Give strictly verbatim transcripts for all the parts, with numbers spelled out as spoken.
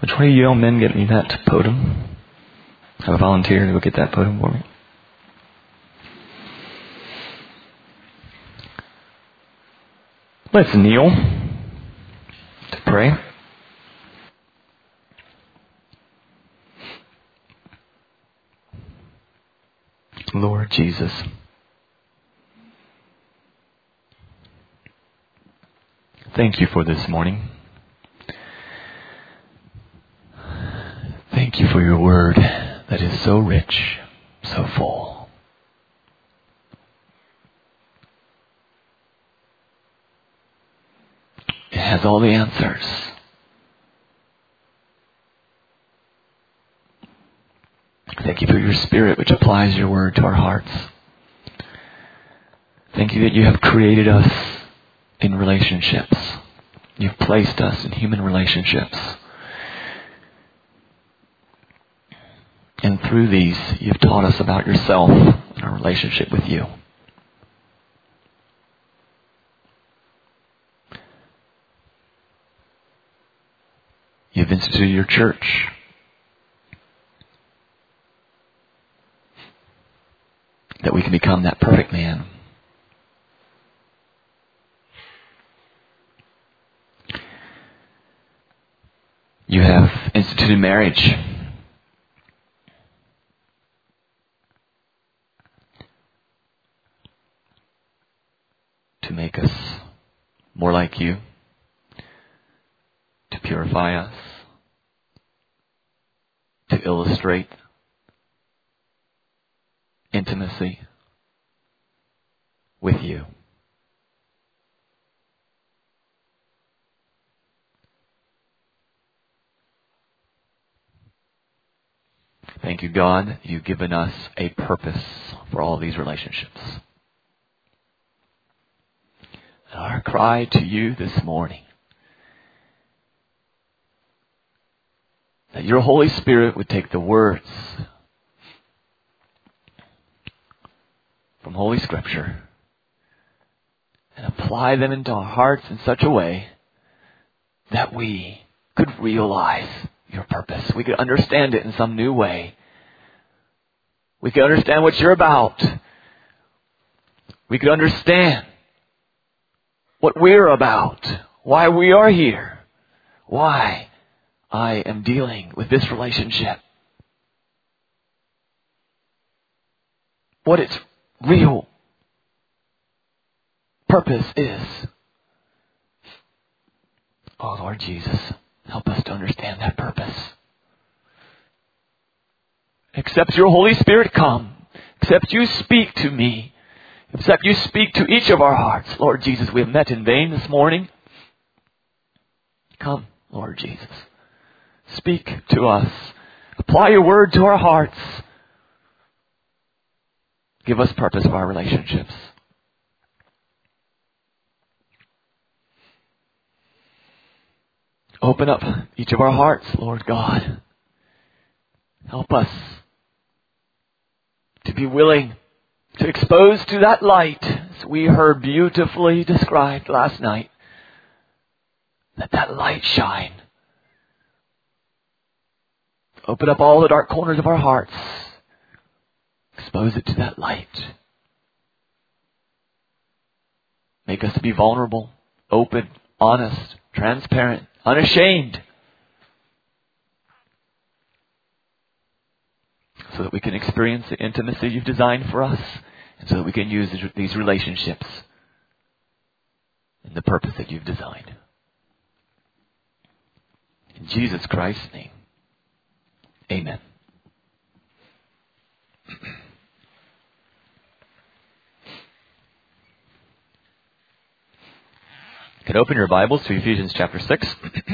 Which way you young men get me that podium? Have a volunteer to go get that podium for me. Let's kneel to pray. Lord Jesus, thank you for this morning. Thank you for your word that is so rich, so full. It has all the answers. Thank you for your Spirit which applies your word to our hearts. Thank you that you have created us in relationships. You've placed us in human relationships. And through these, you've taught us about yourself and our relationship with you. You've instituted your church. That we can become that perfect man. You have instituted marriage. To make us more like you. To purify us. To illustrate intimacy with you. Thank you, God, you've given us a purpose for all these relationships. Our cry to you this morning, that your Holy Spirit would take the words from Holy Scripture and apply them into our hearts in such a way that we could realize your purpose. We could understand it in some new way. We could understand what you're about. We could understand what we're about, why we are here, why I am dealing with this relationship, what its real purpose is. Oh, Lord Jesus, help us to understand that purpose. Except your Holy Spirit come, except you speak to me, except you speak to each of our hearts. Lord Jesus, we have met in vain this morning. Come, Lord Jesus. Speak to us. Apply your word to our hearts. Give us purpose of our relationships. Open up each of our hearts, Lord God. Help us to be willing to expose to that light, as we heard beautifully described last night. Let that light shine. Open up all the dark corners of our hearts. Expose it to that light. Make us to be vulnerable, open, honest, transparent, unashamed. So that we can experience the intimacy you've designed for us. And so that we can use these relationships in the purpose that you've designed. In Jesus Christ's name. Amen. You can open your Bibles to Ephesians chapter six.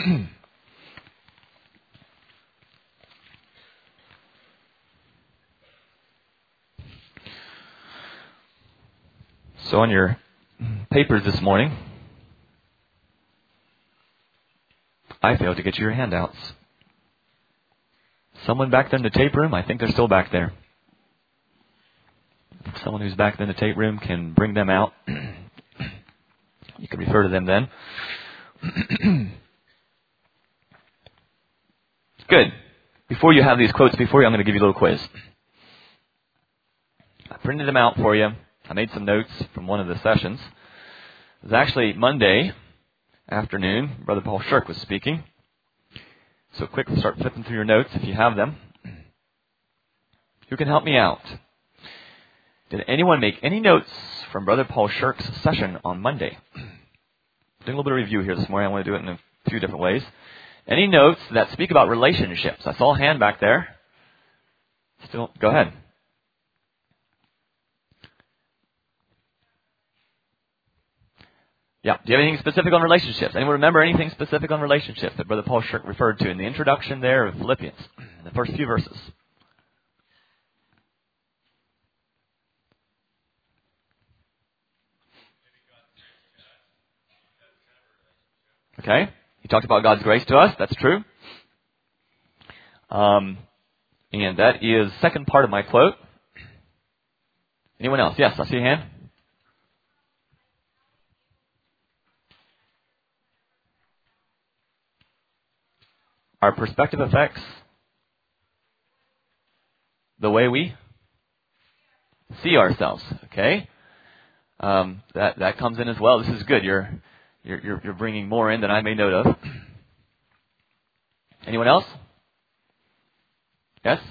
So on your papers this morning, I failed to get you your handouts. Someone back there in the tape room, I think they're still back there. If someone who's back there in the tape room can bring them out, you can refer to them then. Good. Before you have these quotes before you, I'm going to give you a little quiz. I printed them out for you. I made some notes from one of the sessions. It was actually Monday afternoon. Brother Paul Shirk was speaking. So quick, start flipping through your notes if you have them. Who can help me out? Did anyone make any notes from Brother Paul Shirk's session on Monday? Doing a little bit of review here this morning. I want to do it in a few different ways. Any notes that speak about relationships? I saw a hand back there. Still, go ahead. Yeah. Do you have anything specific on relationships? Anyone remember anything specific on relationships that Brother Paul Shirk referred to in the introduction there of Philippians, the first few verses? Okay. He talked about God's grace to us. That's true. Um, and that is the second part of my quote. Anyone else? Yes, I see a hand. Our perspective affects the way we see ourselves. Okay. Um, that that comes in as well. This is good. You're You're, you're, you're bringing more in than I made note of. Anyone else? Yes?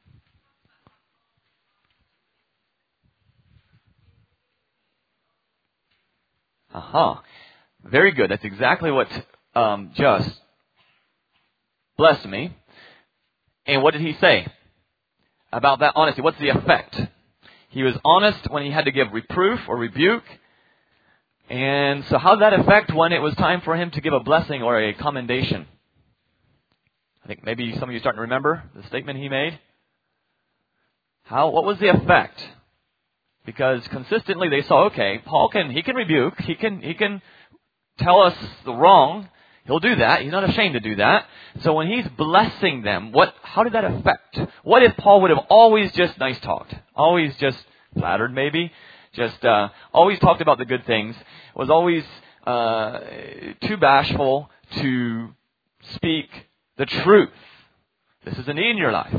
Aha. Very good. That's exactly what um, just blessed me. And what did he say about that honesty? What's the effect? He was honest when he had to give reproof or rebuke. And so how did that affect when it was time for him to give a blessing or a commendation? I think maybe some of you are starting to remember the statement he made. How? What was the effect? Because consistently they saw, okay, Paul can, he can rebuke, he can, he can tell us the wrong. He'll do that. He's not ashamed to do that. So when he's blessing them, what, how did that affect? What if Paul would have always just nice talked? Always just flattered maybe? Just uh, always talked about the good things, was always uh, too bashful to speak the truth. This is a need in your life.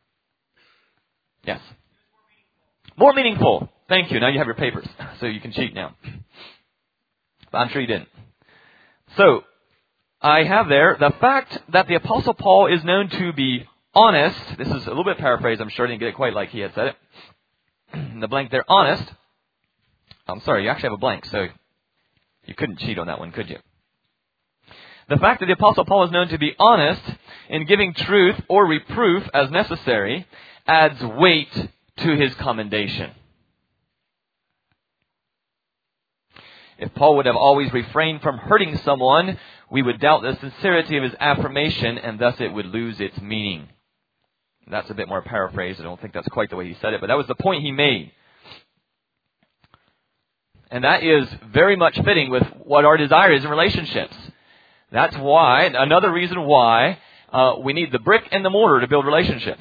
Yes. More meaningful. Thank you. Now you have your papers, so you can cheat now. But I'm sure you didn't. So, I have there the fact that the Apostle Paul is known to be honest. This is a little bit paraphrased. I'm sure I didn't get it quite like he had said it. In the blank there, honest. I'm sorry, you actually have a blank, so you couldn't cheat on that one, could you? The fact that the Apostle Paul is known to be honest in giving truth or reproof as necessary adds weight to his commendation. If Paul would have always refrained from hurting someone, we would doubt the sincerity of his affirmation, and thus it would lose its meaning. That's a bit more paraphrased. I don't think that's quite the way he said it, but that was the point he made. And that is very much fitting with what our desire is in relationships. That's why, another reason why uh, we need the brick and the mortar to build relationships.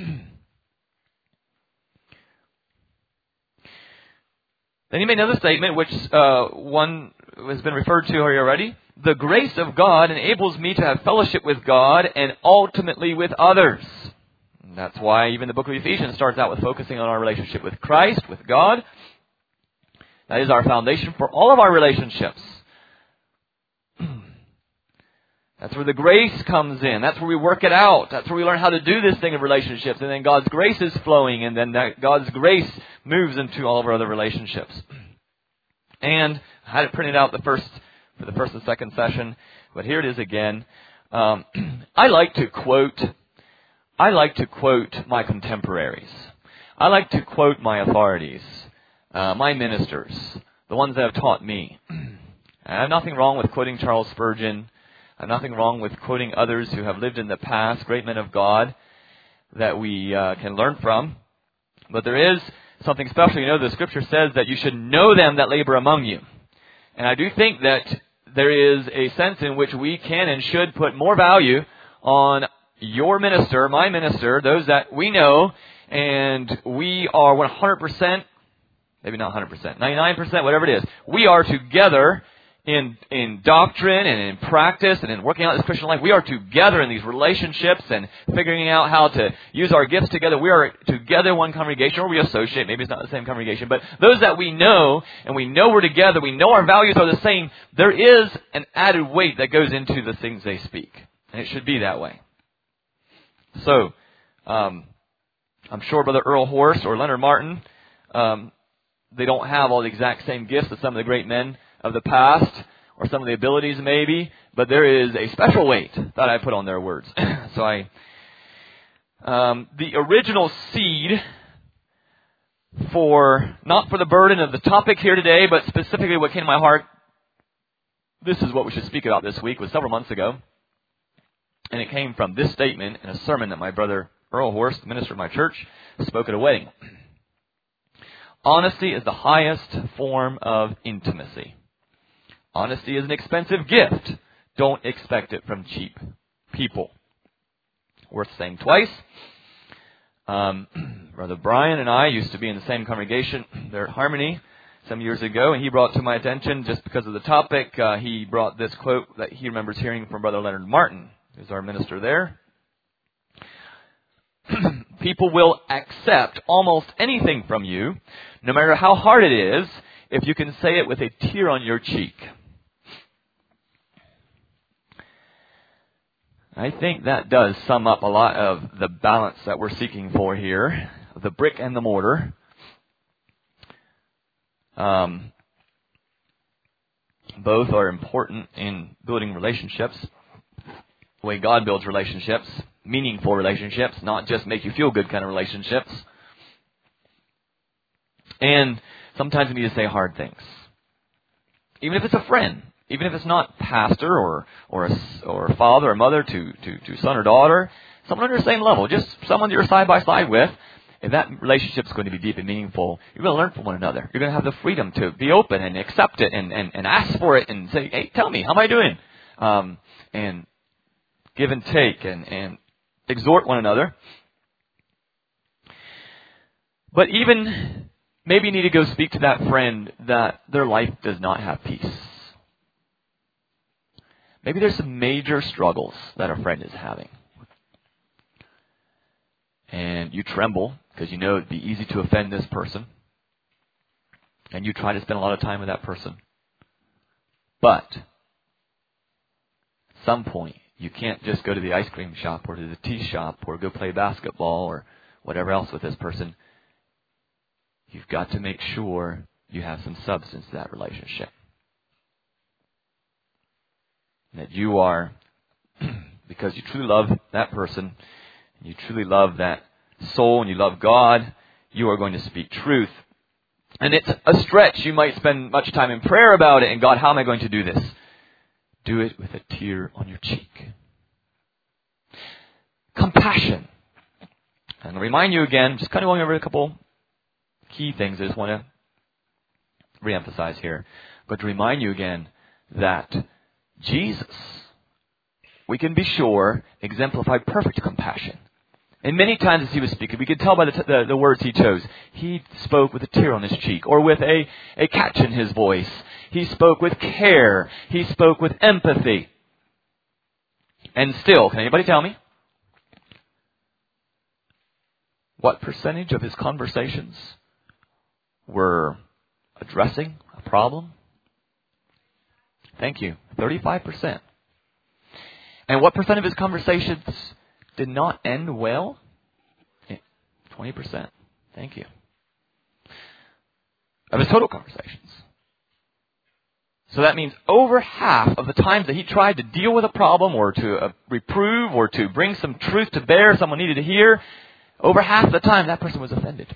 Then he made another statement, which uh, one has been referred to here already. The grace of God enables me to have fellowship with God and ultimately with others. And that's why even the book of Ephesians starts out with focusing on our relationship with Christ, with God. That is our foundation for all of our relationships. That's where the grace comes in. That's where we work it out. That's where we learn how to do this thing of relationships. And then God's grace is flowing. And then that God's grace moves into all of our other relationships. And I had it printed out the first for the first and second session. But here it is again. Um, I like to quote. I like to quote my contemporaries. I like to quote my authorities. Uh, my ministers, the ones that have taught me. I have nothing wrong with quoting Charles Spurgeon. I have nothing wrong with quoting others who have lived in the past, great men of God, that we uh, can learn from. But there is something special. You know, the Scripture says that you should know them that labor among you. And I do think that there is a sense in which we can and should put more value on your minister, my minister, those that we know, and we are one hundred percent maybe not one hundred percent, ninety-nine percent, whatever it is. We are together in in doctrine and in practice and in working out this Christian life. We are together in these relationships and figuring out how to use our gifts together. We are together in one congregation, or we associate. Maybe it's not the same congregation. But those that we know, and we know we're together, we know our values are the same, there is an added weight that goes into the things they speak. And it should be that way. So, um, I'm sure Brother Earl Horst or Leonard Martin, um, they don't have all the exact same gifts as some of the great men of the past, or some of the abilities maybe, but there is a special weight that I put on their words. so I, um, the original seed for, not for the burden of the topic here today, but specifically what came to my heart, this is what we should speak about this week, was several months ago. And it came from this statement in a sermon that my brother Earl Horst, the minister of my church, spoke at a wedding. Honesty is the highest form of intimacy. Honesty is an expensive gift. Don't expect it from cheap people. Worth saying twice. Um, Brother Brian and I used to be in the same congregation there at Harmony some years ago, and he brought to my attention, just because of the topic, uh, he brought this quote that he remembers hearing from Brother Leonard Martin, who's our minister there. People will accept almost anything from you, no matter how hard it is, if you can say it with a tear on your cheek. I think that does sum up a lot of the balance that we're seeking for here, the brick and the mortar. Um, both are important in building relationships, the way God builds relationships, meaningful relationships, not just make you feel good kind of relationships. And sometimes we need to say hard things. Even if it's a friend. Even if it's not pastor or or a, or a father or mother to, to, to son or daughter, someone on your same level, just someone you're side by side with, if that relationship is going to be deep and meaningful, you're going to learn from one another. You're going to have the freedom to be open and accept it and, and, and ask for it and say, hey, tell me, how am I doing? Um, and give and take and, and exhort one another. But even maybe you need to go speak to that friend that their life does not have peace. Maybe there's some major struggles that a friend is having. And you tremble because you know it'd be easy to offend this person. And you try to spend a lot of time with that person. But at some point, you can't just go to the ice cream shop or to the tea shop or go play basketball or whatever else with this person. You've got to make sure you have some substance to that relationship. That you are, because you truly love that person, and you truly love that soul, and you love God, you are going to speak truth. And it's a stretch. You might spend much time in prayer about it, and God, how am I going to do this? Do it with a tear on your cheek. Compassion. And I'll remind you again, just kind of going over a couple key things I just want to reemphasize here. But to remind you again that Jesus, we can be sure, exemplified perfect compassion. And many times as he was speaking, we could tell by the, t- the, the words he chose. He spoke with a tear on his cheek, or with a, a catch in his voice. He spoke with care. He spoke with empathy. And still, can anybody tell me what percentage of his conversations were addressing a problem? Thank you. thirty-five percent. And what percent of his conversations did not end well? twenty percent. Thank you. Of his total conversations. So that means over half of the times that he tried to deal with a problem or to uh, reprove or to bring some truth to bear someone needed to hear, over half the time that person was offended.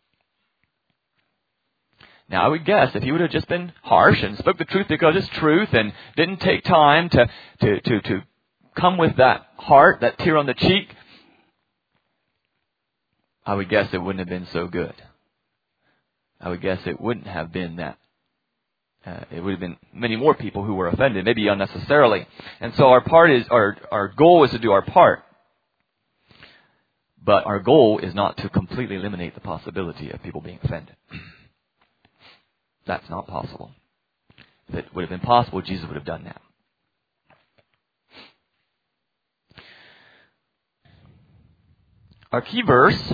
Now, I would guess if he would have just been harsh and spoke the truth because it's truth and didn't take time to, to, to, to come with that heart, that tear on the cheek, I would guess it wouldn't have been so good. I would guess it wouldn't have been that. Uh, it would have been many more people who were offended, maybe unnecessarily. And so our part is, our, our goal is to do our part. But our goal is not to completely eliminate the possibility of people being offended. That's not possible. If it would have been possible, Jesus would have done that. Our key verse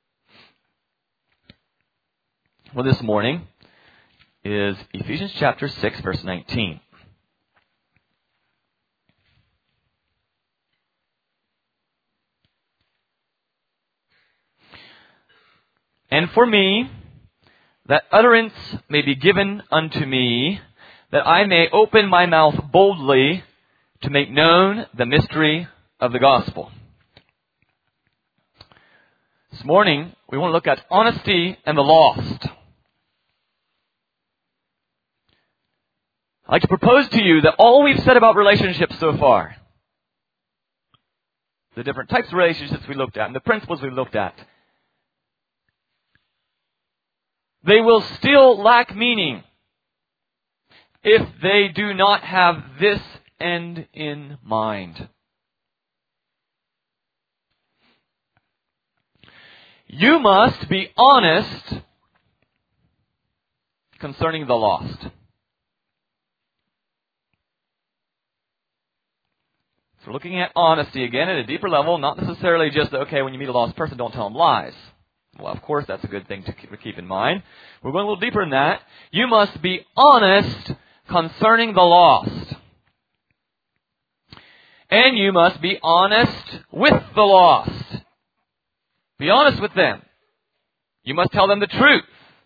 for this morning is Ephesians chapter six, verse nineteen. And for me, that utterance may be given unto me, that I may open my mouth boldly to make known the mystery of the gospel. This morning, we want to look at honesty and the lost. I'd like to propose to you that all we've said about relationships so far, the different types of relationships we looked at and the principles we looked at, they will still lack meaning if they do not have this end in mind. You must be honest concerning the lost. So we're looking at honesty again at a deeper level, not necessarily just, okay, when you meet a lost person, don't tell them lies. Well, of course, that's a good thing to keep in mind. We're going a little deeper than that. You must be honest concerning the lost. And you must be honest with the lost. Be honest with them. You must tell them the truth.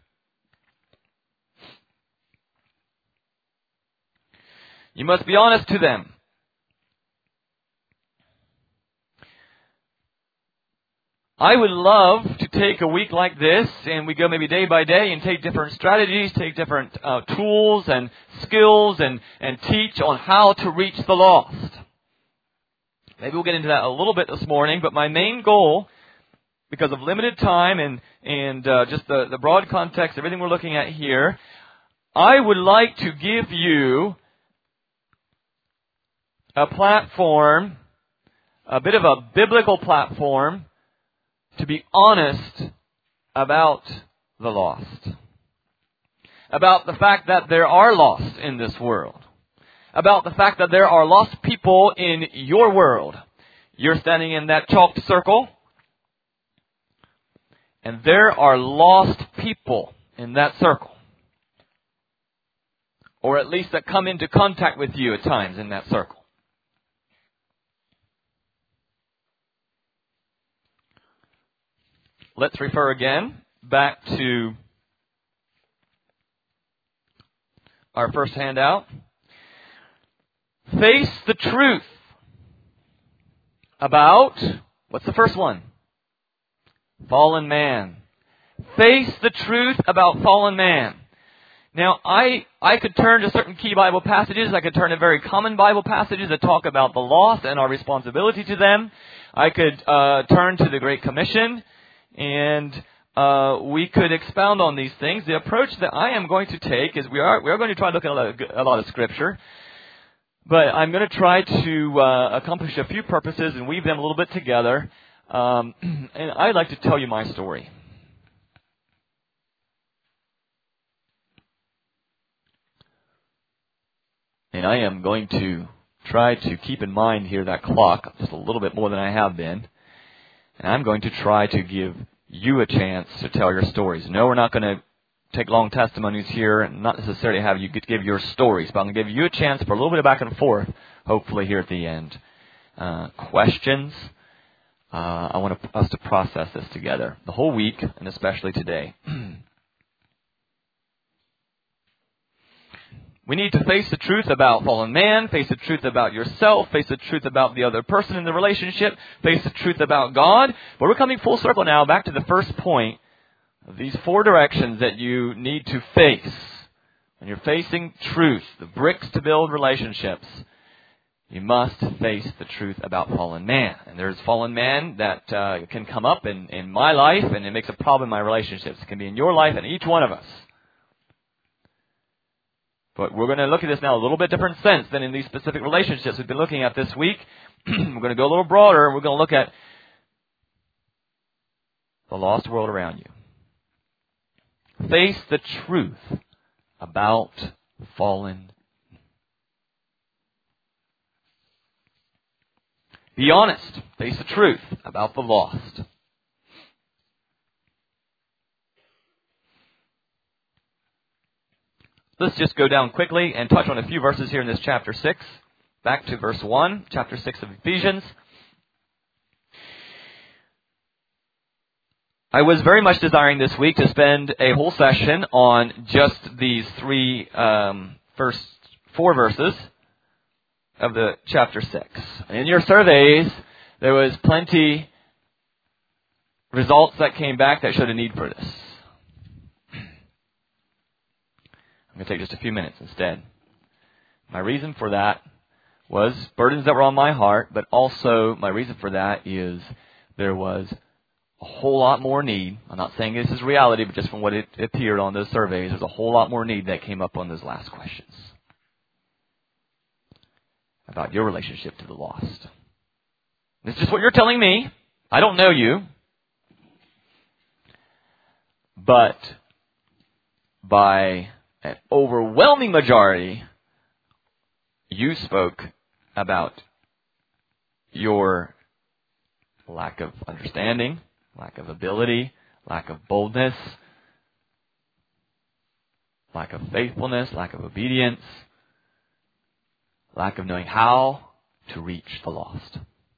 You must be honest to them. I would love to take a week like this and we go maybe day by day and take different strategies, take different uh, tools and skills and, and teach on how to reach the lost. Maybe we'll get into that a little bit this morning, but my main goal, because of limited time and, and uh, just the, the broad context, everything we're looking at here, I would like to give you a platform, a bit of a biblical platform, to be honest about the lost. About the fact that there are lost in this world. About the fact that there are lost people in your world. You're standing in that chalked circle. And there are lost people in that circle. Or at least that come into contact with you at times in that circle. Let's refer again back to our first handout. Face the truth about, what's the first one? Fallen man. Face the truth about fallen man. Now, I I could turn to certain key Bible passages. I could turn to very common Bible passages that talk about the lost and our responsibility to them. I could uh, turn to the Great Commission. And uh, we could expound on these things. The approach that I am going to take is we are we are going to try to look at a lot of, a lot of Scripture. But I'm going to try to uh, accomplish a few purposes and weave them a little bit together. Um, and I'd like to tell you my story. And I am going to try to keep in mind here that clock just a little bit more than I have been. And I'm going to try to give you a chance to tell your stories. No, we're not going to take long testimonies here and not necessarily have you give your stories, but I'm going to give you a chance for a little bit of back and forth, hopefully here at the end. Uh, questions. Uh, I want to, us to process this together the whole week and especially today. We need to face the truth about fallen man, face the truth about yourself, face the truth about the other person in the relationship, face the truth about God. But we're coming full circle now back to the first point of these four directions that you need to face. When you're facing truth, the bricks to build relationships, you must face the truth about fallen man. And there's fallen man that uh, can come up in, in my life and it makes a problem in my relationships. It can be in your life and each one of us. But we're going to look at this now a little bit different sense than in these specific relationships we've been looking at this week. We're going to go a little broader and we're going to look at the lost world around you. Face the truth about fallen. Be honest. Face the truth about the lost. Let's just go down quickly and touch on a few verses here in this chapter six. Back to verse one, chapter six of Ephesians. I was very much desiring this week to spend a whole session on just these three um, first four verses of the chapter six. In your surveys, there was plenty results that came back that showed a need for this. I'm going to take just a few minutes instead. My reason for that was burdens that were on my heart, but also my reason for that is there was a whole lot more need. I'm not saying this is reality, but just from what it appeared on those surveys, there's a whole lot more need that came up on those last questions about your relationship to the lost. This is just what you're telling me. I don't know you. But by an overwhelming majority, you spoke about your lack of understanding, lack of ability, lack of boldness, lack of faithfulness, lack of obedience, lack of knowing how to reach the lost.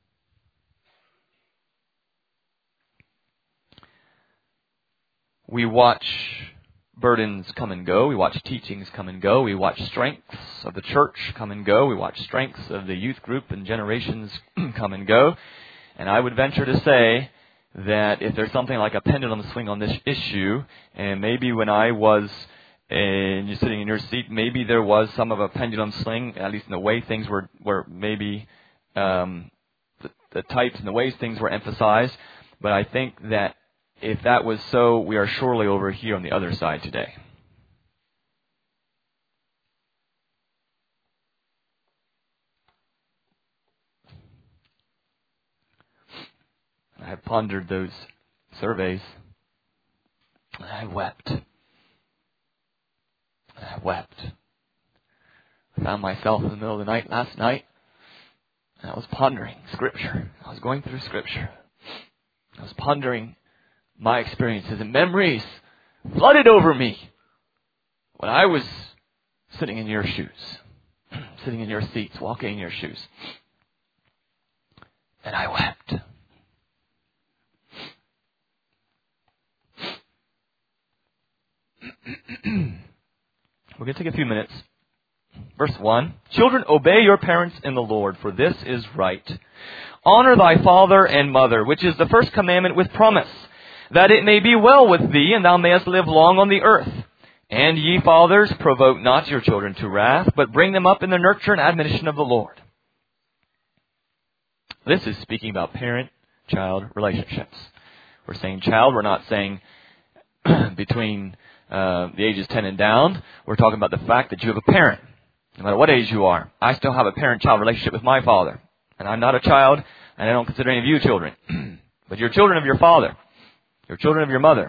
We watch burdens come and go. We watch teachings come and go. We watch strengths of the church come and go. We watch strengths of the youth group and generations come and go. And I would venture to say that if there's something like a pendulum swing on this issue, and maybe when I was and you're sitting in your seat, maybe there was some of a pendulum swing, at least in the way things were, were maybe um, the, the types and the ways things were emphasized. But I think that if that was so, we are surely over here on the other side today. I have pondered those surveys, and I wept. And I wept. I found myself in the middle of the night last night, and I was pondering Scripture. I was going through Scripture. I was pondering my experiences, and memories flooded over me when I was sitting in your shoes, sitting in your seats, walking in your shoes. And I wept. We're going to take a few minutes. Verse one, children, obey your parents in the Lord, for this is right. Honor thy father and mother, which is the first commandment with promise, that it may be well with thee, and thou mayest live long on the earth. And ye fathers, provoke not your children to wrath, but bring them up in the nurture and admonition of the Lord. This is speaking about parent-child relationships. We're saying child, we're not saying between uh, the ages ten and down. We're talking about the fact that you have a parent, no matter what age you are. I still have a parent-child relationship with my father. And I'm not a child, and I don't consider any of you children. But you're children of your father. You're children of your mother.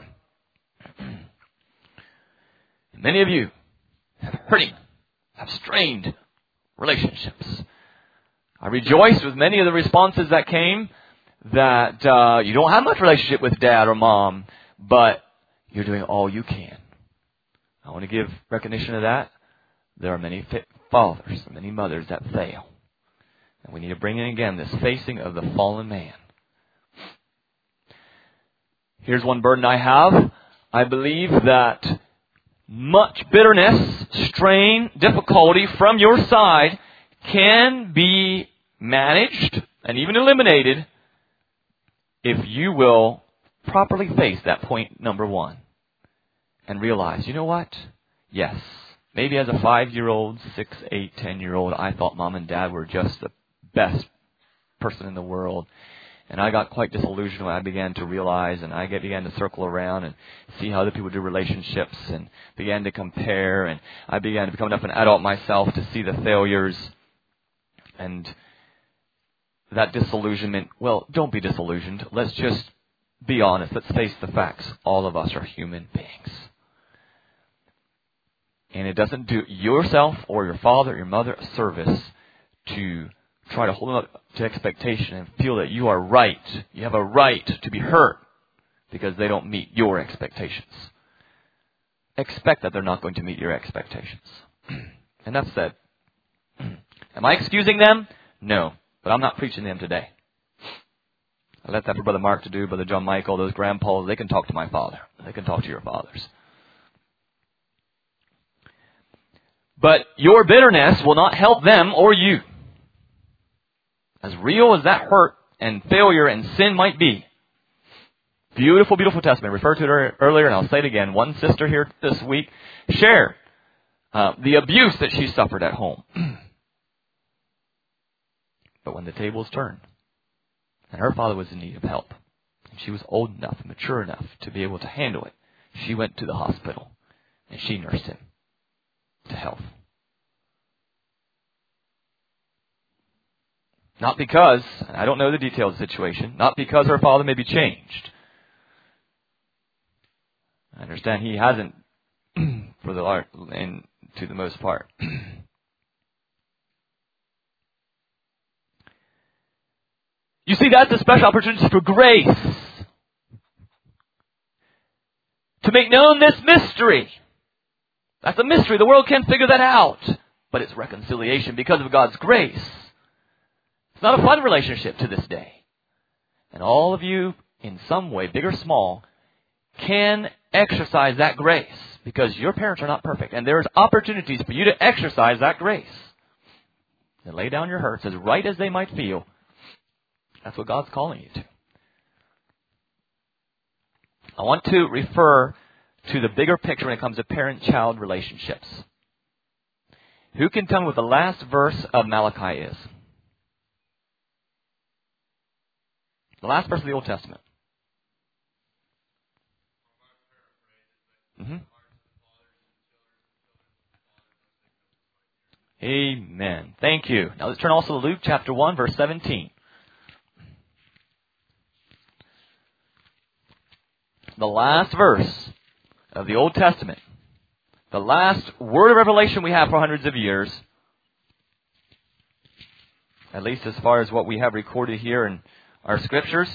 And many of you have hurting, have strained relationships. I rejoice with many of the responses that came that uh, you don't have much relationship with dad or mom, but you're doing all you can. I want to give recognition of that. There are many fathers and many mothers that fail. And we need to bring in again this facing of the fallen man. Here's one burden I have. I believe that much bitterness, strain, difficulty from your side can be managed and even eliminated if you will properly face that point number one and realize, you know what? Yes, maybe as a five-year-old, six, eight, ten-year-old, I thought mom and dad were just the best person in the world. And I got quite disillusioned when I began to realize, and I began to circle around and see how other people do relationships and began to compare. And I began to become enough an adult myself to see the failures and that disillusionment. Well, don't be disillusioned. Let's just be honest. Let's face the facts. All of us are human beings. And it doesn't do yourself or your father or your mother a service to try to hold them up to expectation and feel that you are right. You have a right to be hurt because they don't meet your expectations. Expect that they're not going to meet your expectations. Enough said. Am I excusing them? No. But I'm not preaching them today. I left that for Brother Mark to do, Brother John Michael, those grandpas. They can talk to my father. They can talk to your fathers. But your bitterness will not help them or you. As real as that hurt and failure and sin might be. Beautiful, beautiful testimony. Referred to it earlier, and I'll say it again. One sister here this week shared uh, the abuse that she suffered at home. But when the tables turned, and her father was in need of help, and she was old enough, mature enough to be able to handle it, she went to the hospital, and she nursed him to health. Not because, and I don't know the details of the situation, not because her father may be changed. I understand he hasn't, for the large, in to the most part. You see, that's a special opportunity for grace. To make known this mystery. That's a mystery. The world can't figure that out. But it's reconciliation because of God's grace. It's not a fun relationship to this day. And all of you, in some way, big or small, can exercise that grace. Because your parents are not perfect. And there's opportunities for you to exercise that grace. And lay down your hurts, as right as they might feel. That's what God's calling you to. I want to refer to the bigger picture when it comes to parent-child relationships. Who can tell me what the last verse of Malachi is? The last verse of the Old Testament. Mm-hmm. Amen. Thank you. Now let's turn also to Luke chapter one, verse seventeen. The last verse of the Old Testament. The last word of revelation we have for hundreds of years. At least as far as what we have recorded here in our scriptures.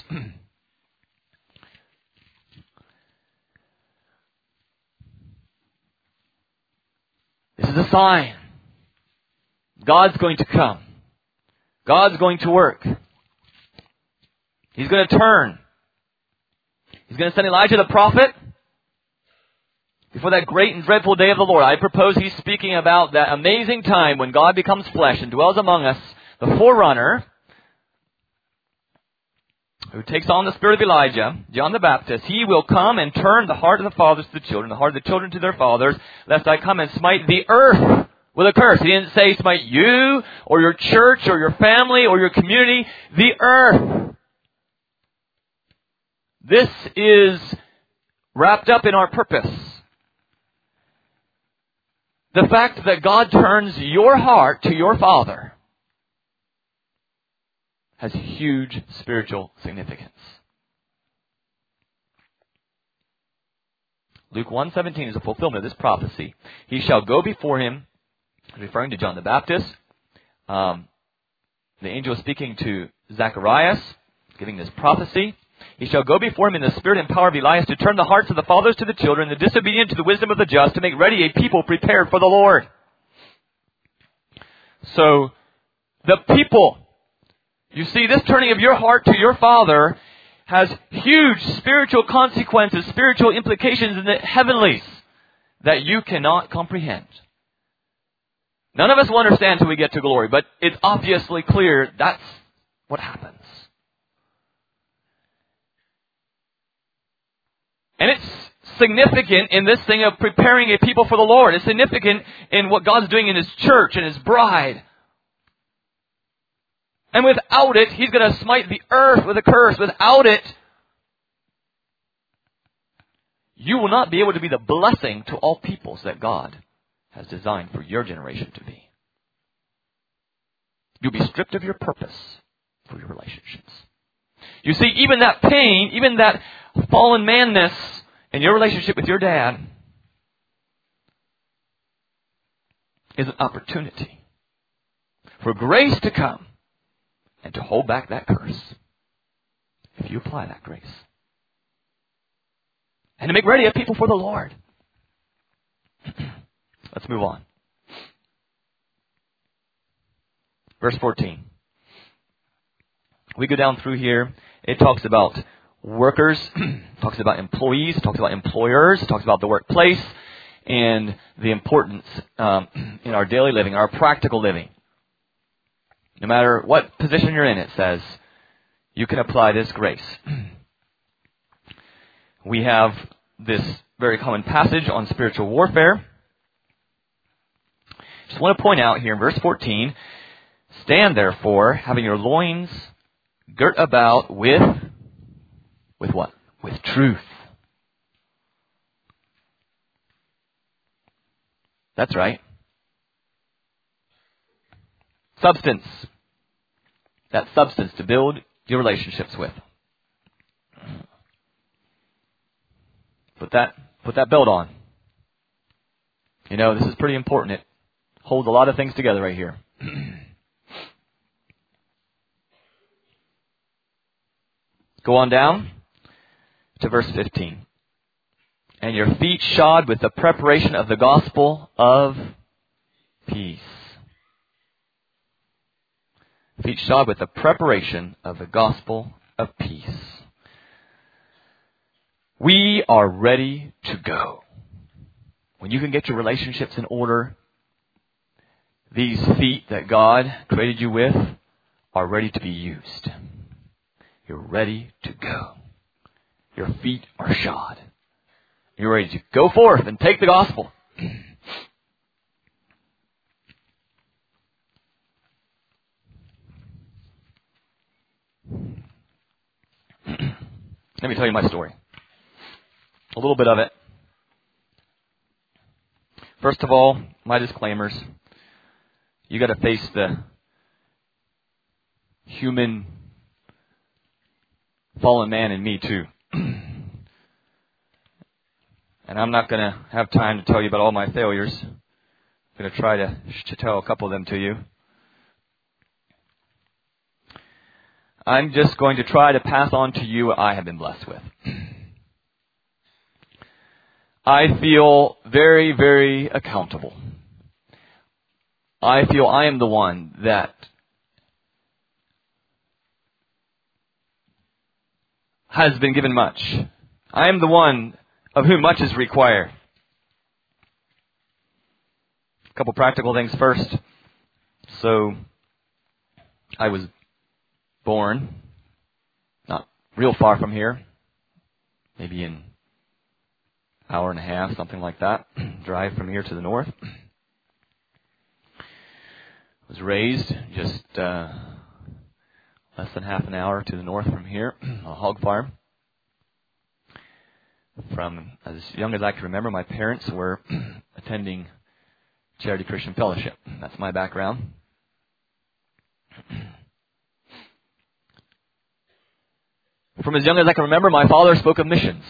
This is a sign. God's going to come. God's going to work. He's going to turn. He's going to send Elijah the prophet before that great and dreadful day of the Lord. I propose he's speaking about that amazing time when God becomes flesh and dwells among us, the forerunner who takes on the spirit of Elijah, John the Baptist. He will come and turn the heart of the fathers to the children, the heart of the children to their fathers, lest I come and smite the earth with a curse. He didn't say smite you or your church or your family or your community, the earth. This is wrapped up in our purpose. The fact that God turns your heart to your Father has huge spiritual significance. Luke one seventeen is a fulfillment of this prophecy. He shall go before him, referring to John the Baptist. Um, the angel is speaking to Zacharias, giving this prophecy. He shall go before him in the spirit and power of Elias to turn the hearts of the fathers to the children, the disobedient to the wisdom of the just, to make ready a people prepared for the Lord. So, the people, you see, this turning of your heart to your Father has huge spiritual consequences, spiritual implications in the heavenlies that you cannot comprehend. None of us will understand until we get to glory, but it's obviously clear that's what happens. And it's significant in this thing of preparing a people for the Lord. It's significant in what God's doing in His church and His bride. And without it, He's going to smite the earth with a curse. Without it, you will not be able to be the blessing to all peoples that God has designed for your generation to be. You'll be stripped of your purpose for your relationships. You see, even that pain, even that fallen manness in your relationship with your dad is an opportunity for grace to come and to hold back that curse if you apply that grace. And to make ready a people for the Lord. Let's move on. Verse fourteen. We go down through here. It talks about workers, talks about employees, talks about employers, talks about the workplace, and the importance um, in our daily living, our practical living. No matter what position you're in, it says, you can apply this grace. We have this very common passage on spiritual warfare. Just want to point out here in verse fourteen, stand therefore, having your loins girt about with, with what? With truth. That's right. Substance. That substance to build your relationships with. Put that, put that belt on. You know, this is pretty important. It holds a lot of things together right here. Go on down to verse fifteen. And your feet shod with the preparation of the gospel of peace. Feet shod with the preparation of the gospel of peace. We are ready to go. When you can get your relationships in order, these feet that God created you with are ready to be used. You're ready to go. Your feet are shod. You're ready to go forth and take the gospel. Let me tell you my story. A little bit of it. First of all, my disclaimers. You got to face the human fallen man in me too. And I'm not going to have time to tell you about all my failures. I'm going to try to, to tell a couple of them to you. I'm just going to try to pass on to you what I have been blessed with. I feel very, very accountable. I feel I am the one that has been given much. I am the one of whom much is required. A couple practical things first. So, I was born not real far from here, maybe in an hour and a half, something like that, drive from here to the north. Was raised just uh, less than half an hour to the north from here, a hog farm. From as young as I can remember, my parents were attending Charity Christian Fellowship. That's my background. From as young as I can remember, my father spoke of missions.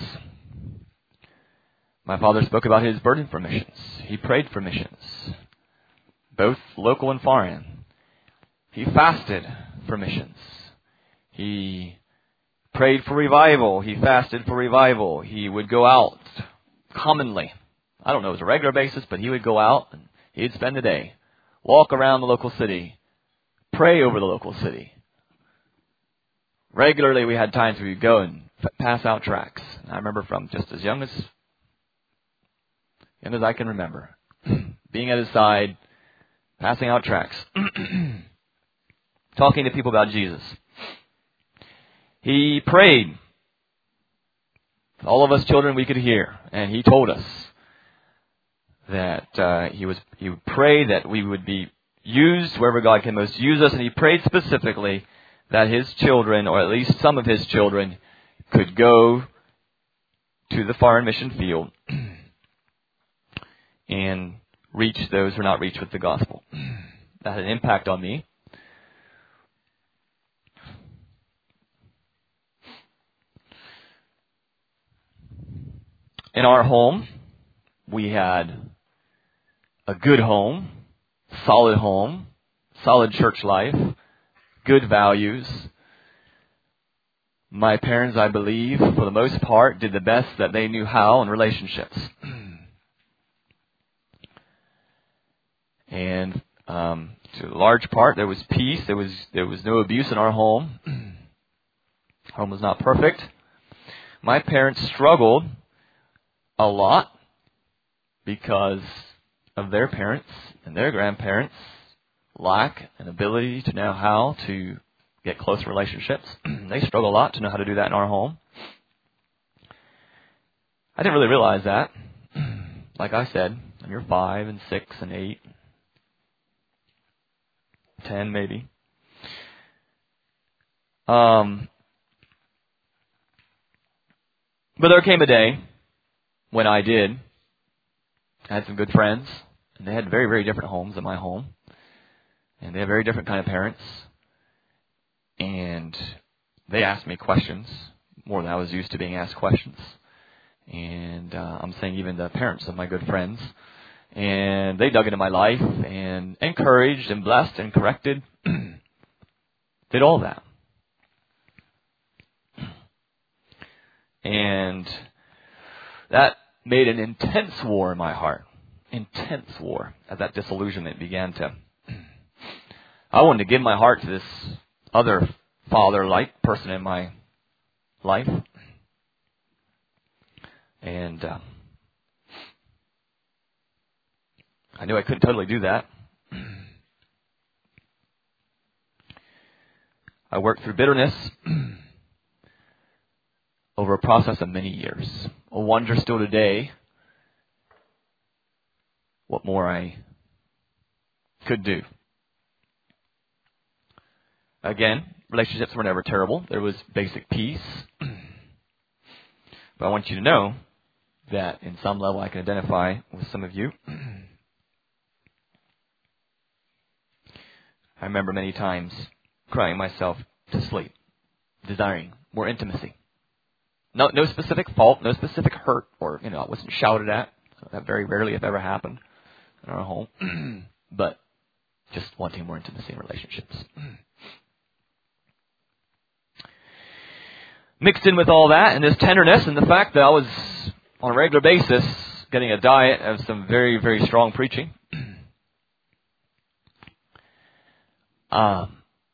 My father spoke about his burden for missions. He prayed for missions, both local and foreign. He fasted for missions. He prayed for revival. He fasted for revival. He would go out commonly. I don't know, it was a regular basis, but he would go out and he'd spend the day, walk around the local city, pray over the local city. Regularly, we had times where we'd go and f- pass out tracts. And I remember from just as young as young as I can remember, being at his side, passing out tracts, talking to people about Jesus. He prayed. All of us children, we could hear, and he told us that uh, he was he would pray that we would be used wherever God can most use us, and he prayed specifically that his children, or at least some of his children, could go to the foreign mission field and reach those who are not reached with the gospel. That had an impact on me. In our home, we had a good home. solid home, solid church life, good values. My parents, I believe, for the most part, did the best that they knew how in relationships. And um, to a large part, there was peace. There was there was no abuse in our home. Home was not perfect. My parents struggled a lot because of their parents and their grandparents' lack and ability to know how to get close relationships. They struggle a lot to know how to do that in our home. I didn't really realize that. Like I said, when you're five and six and eight, ten maybe. Um, but there came a day when I did. I had some good friends, and they had very, very different homes than my home. And they had very different kind of parents. And they asked me questions more than I was used to being asked questions. And uh, I'm saying even the parents of my good friends. And they dug into my life and encouraged and blessed and corrected. Did all that. And that made an intense war in my heart. Intense war as that disillusionment began to... I wanted to give my heart to this other father-like person in my life. And uh, I knew I couldn't totally do that. I worked through bitterness over a process of many years. I wonder still today what more I could do. Again, relationships were never terrible. There was basic peace. But I want you to know that in some level I can identify with some of you. I remember many times crying myself to sleep, desiring more intimacy. No, no specific fault, no specific hurt, or, you know, I wasn't shouted at. That very rarely, if ever, happened in our home. But just wanting more intimacy in relationships. Mixed in with all that and this tenderness and the fact that I was on a regular basis getting a diet of some very, very strong preaching. Um,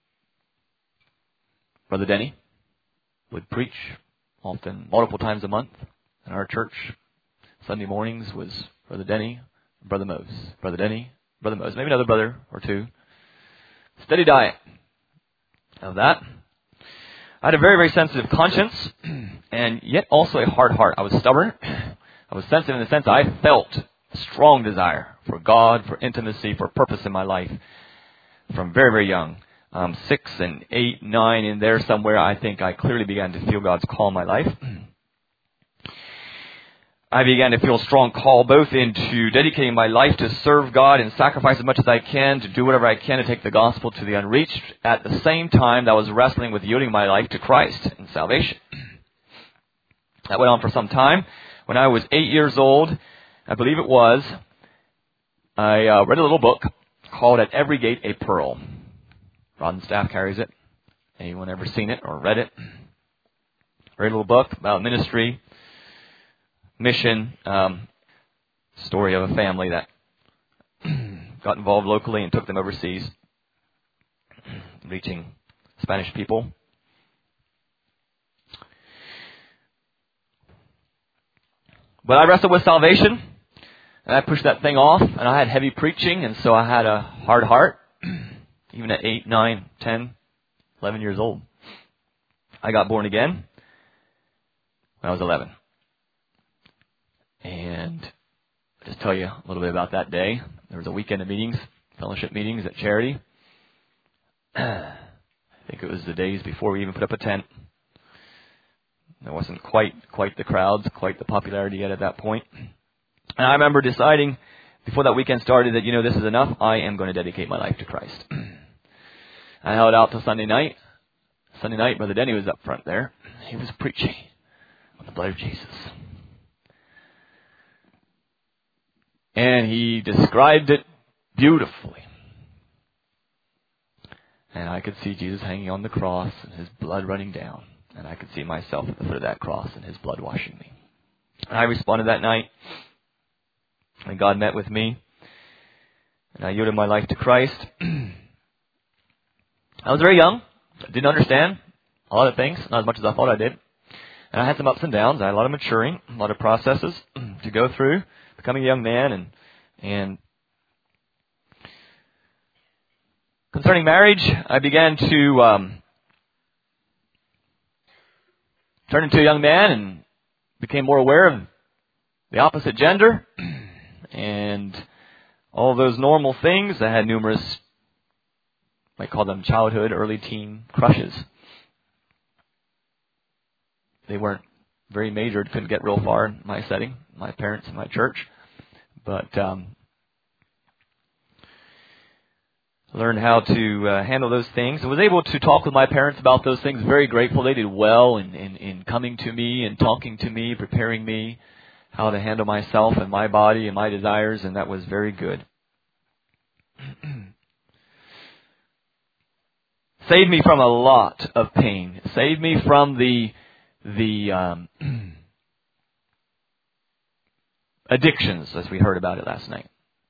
Brother Denny would preach often multiple times a month in our church. Sunday mornings was Brother Denny, Brother Mose. Brother Denny, Brother Mose. Maybe another brother or two. Steady diet of that. I had a very, very sensitive conscience, and yet also a hard heart. I was stubborn. I was sensitive in the sense that I felt a strong desire for God, for intimacy, for purpose in my life from very, very young. Um, six and eight, nine, in there somewhere, I think I clearly began to feel God's call in my life. I began to feel a strong call both into dedicating my life to serve God and sacrifice as much as I can, to do whatever I can to take the gospel to the unreached. At the same time that I was wrestling with yielding my life to Christ and salvation. That went on for some time. When I was eight years old, I believe it was, I uh, read a little book called At Every Gate a Pearl. Rod and Staff carries it. Anyone ever seen it or read it? Read a little book about ministry, mission, um, story of a family that got involved locally and took them overseas, reaching Spanish people. But I wrestled with salvation, and I pushed that thing off, and I had heavy preaching, and so I had a hard heart, even at eight, nine, ten, eleven years old. I got born again when I was eleven. And I'll just tell you a little bit about that day. There was a weekend of meetings, fellowship meetings at Charity. I think it was the days before we even put up a tent. There wasn't quite quite the crowds, quite the popularity yet at that point. And I remember deciding before that weekend started that, you know, this is enough. I am going to dedicate my life to Christ. I held out till Sunday night. Sunday night, Brother Denny was up front there. He was preaching on the blood of Jesus. And he described it beautifully. And I could see Jesus hanging on the cross and his blood running down. And I could see myself at the foot of that cross and his blood washing me. And I responded that night. And God met with me. And I yielded my life to Christ. I was very young. I didn't understand a lot of things, not as much as I thought I did. And I had some ups and downs. I had a lot of maturing, a lot of processes to go through, becoming a young man. And, and concerning marriage, I began to um, turn into a young man and became more aware of the opposite gender and all those normal things. I had numerous, I might call them childhood, early teen crushes. They weren't very major. Couldn't get real far in my setting, my parents and my church. But um, learned how to uh, handle those things. I was able to talk with my parents about those things. Very grateful. They did well in, in, in coming to me and talking to me, preparing me how to handle myself and my body and my desires, and that was very good. Saved me from a lot of pain. Saved me from the the um, addictions, as we heard about it last night.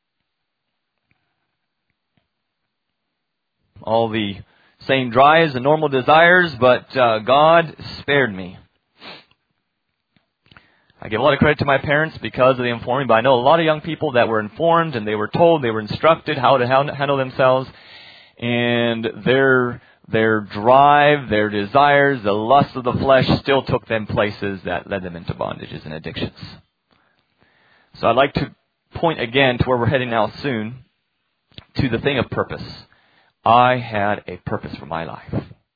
All the same drives and normal desires, but uh, God spared me. I give a lot of credit to my parents because of the informing, but I know a lot of young people that were informed and they were told, they were instructed how to handle themselves, and their their drive, their desires, the lust of the flesh still took them places that led them into bondages and addictions. So I'd like to point again to where we're heading now soon, to the thing of purpose. I had a purpose for my life.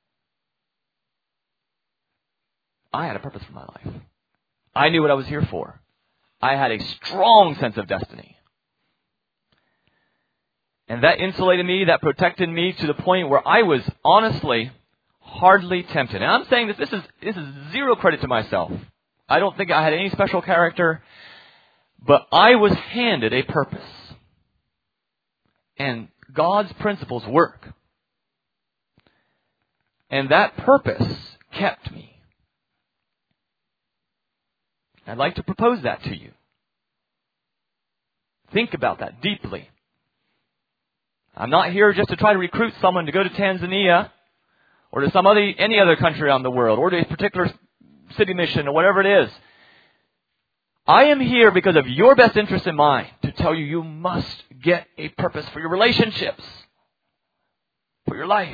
I had a purpose for my life. I knew what I was here for. I had a strong sense of destiny. And that insulated me, that protected me to the point where I was honestly hardly tempted. And I'm saying this, this is, this is zero credit to myself. I don't think I had any special character, but I was handed a purpose. And God's principles work. And that purpose kept me. I'd like to propose that to you. Think about that deeply. I'm not here just to try to recruit someone to go to Tanzania or to some other, any other country around the world or to a particular city mission or whatever it is. I am here because of your best interest in mind to tell you you must get a purpose for your relationships, for your life.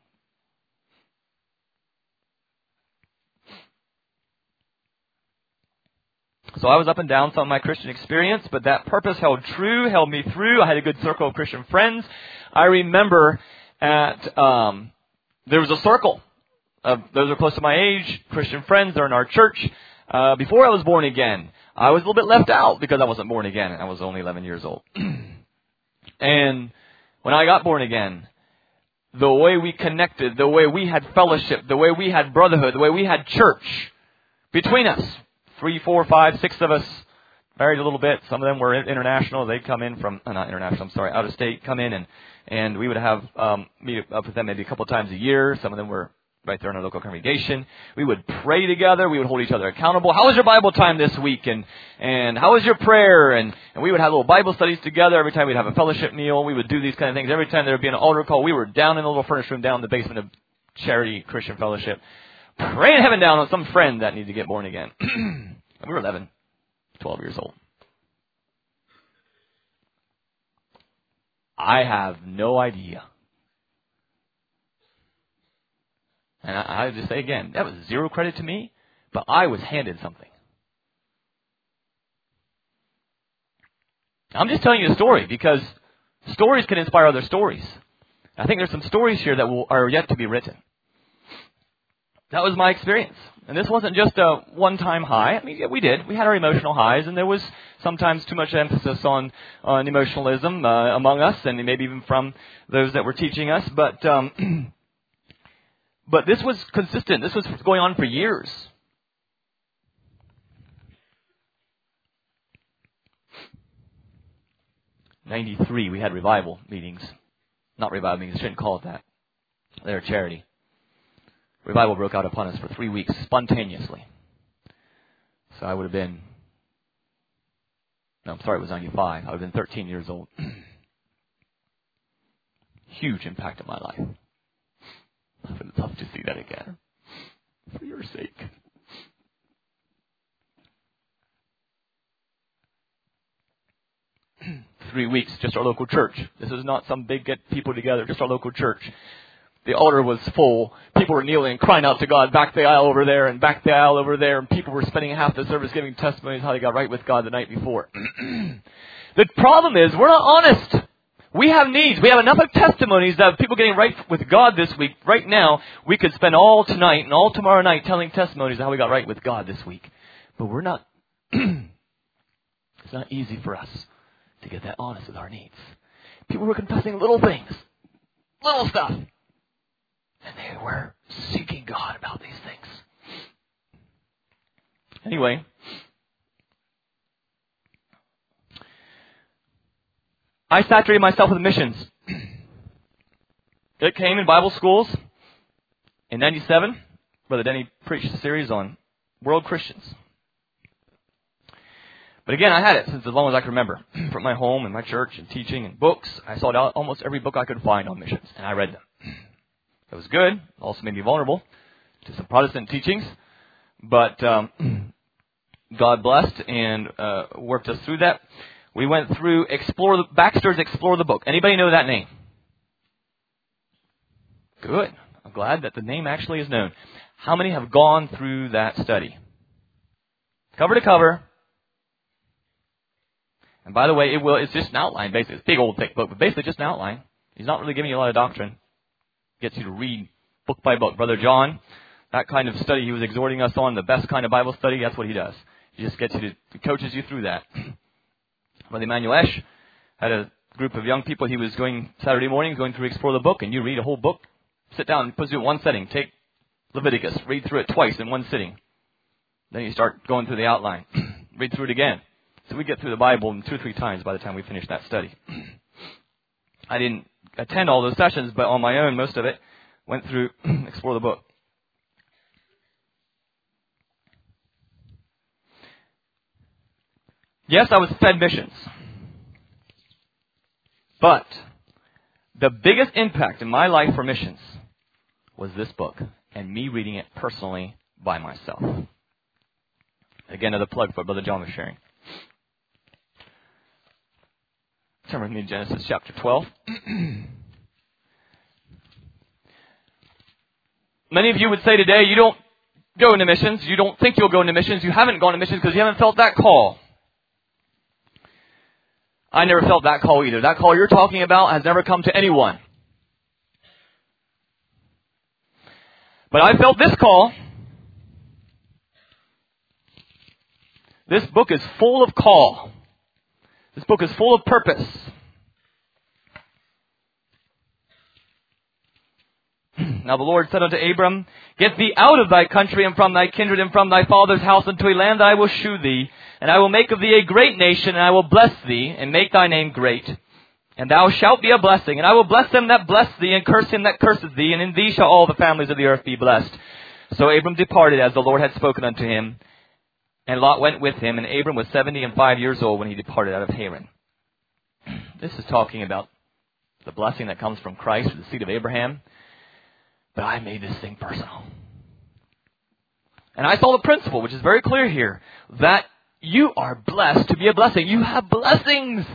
So I was up and down some of my Christian experience, but that purpose held true, held me through. I had a good circle of Christian friends. I remember at, um, there was a circle of, those are close to my age, Christian friends. They're in our church. Uh, before I was born again, I was a little bit left out because I wasn't born again. I was only eleven years old. And when I got born again, the way we connected, the way we had fellowship, the way we had brotherhood, the way we had church between us, three, four, five, six of us, married a little bit. Some of them were international. They'd come in from, uh, not international, I'm sorry, out of state, come in and, and we would have, um, meet up with them maybe a couple of times a year. Some of them were right there in our local congregation. We would pray together. We would hold each other accountable. How was your Bible time this week? And, and how was your prayer? And, and we would have little Bible studies together. Every time we'd have a fellowship meal, we would do these kind of things. Every time there would be an altar call, we were down in the little furnace room down in the basement of Charity Christian Fellowship, praying heaven down on some friend that needed to get born again. We were eleven, twelve years old. I have no idea. And I, I just say again, that was zero credit to me, but I was handed something. I'm just telling you a story because stories can inspire other stories. I think there's some stories here that will, are yet to be written. That was my experience. And this wasn't just a one-time high. I mean, yeah, we did. We had our emotional highs, and there was sometimes too much emphasis on, on emotionalism uh, among us, and maybe even from those that were teaching us. But um, but this was consistent. This was going on for years. ninety-three, we had revival meetings. Not revival meetings, I shouldn't call it that. They're a charity. Revival broke out upon us for three weeks, spontaneously. So I would have been, no, I'm sorry, it was ninety-five. I would have been thirteen years old. Huge impact on my life. I would love to see that again. For your sake. Three weeks, just our local church. This is not some big get people together, just our local church. The altar was full. People were kneeling, crying out to God, back the aisle over there and back the aisle over there. And people were spending half the service giving testimonies how they got right with God the night before. The problem is, we're not honest. We have needs. We have enough of testimonies that of people getting right with God this week. Right now, we could spend all tonight and all tomorrow night telling testimonies of how we got right with God this week. But we're not, it's not easy for us to get that honest with our needs. People were confessing little things, little stuff. And they were seeking God about these things. Anyway, I saturated myself with missions. It came in Bible schools. In ninety-seven, Brother Denny preached a series on world Christians. But again, I had it since as long as I can remember. From my home and my church and teaching and books. I sought out almost every book I could find on missions. And I read them. It was good. It also made me vulnerable to some Protestant teachings. But um, God blessed and uh, worked us through that. We went through Explore the, Baxter's Explore the Book. Anybody know that name? Good. I'm glad that the name actually is known. How many have gone through that study? Cover to cover. And by the way, it will, it's just an outline, basically. It's a big old thick book, but basically just an outline. He's not really giving you a lot of doctrine. Gets you to read book by book. Brother John, that kind of study he was exhorting us on, the best kind of Bible study, that's what he does. He just gets you to, he coaches you through that. Brother Emmanuel Esch had a group of young people. He was going Saturday morning, going through Explore the Book, and you read a whole book. Sit down and put it in one setting. Take Leviticus, read through it twice in one sitting. Then you start going through the outline. Read through it again. So we get through the Bible in two or three times by the time we finish that study. I didn't attend all those sessions, but on my own, most of it, went through Explore the Book. Yes, I was fed missions. But the biggest impact in my life for missions was this book and me reading it personally by myself. Again, another plug for what Brother John was sharing. Turn with me to Genesis chapter twelve. Many of you would say today, you don't go into missions. You don't think you'll go into missions. You haven't gone to missions because you haven't felt that call. I never felt that call either. That call you're talking about has never come to anyone. But I felt this call. This book is full of call. This book is full of purpose. Now the Lord said unto Abram, Get thee out of thy country and from thy kindred and from thy father's house unto a land that I will shew thee. And I will make of thee a great nation, and I will bless thee, and make thy name great. And thou shalt be a blessing. And I will bless them that bless thee, and curse him that curseth thee. And in thee shall all the families of the earth be blessed. So Abram departed as the Lord had spoken unto him. And Lot went with him. And Abram was seventy and five years old when he departed out of Haran. This is talking about the blessing that comes from Christ, the seed of Abraham. But I made this thing personal. And I saw the principle, which is very clear here, that you are blessed to be a blessing. You have blessings.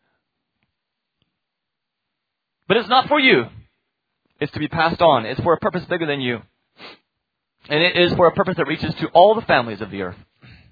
But it's not for you. It's to be passed on. It's for a purpose bigger than you. And it is for a purpose that reaches to all the families of the earth.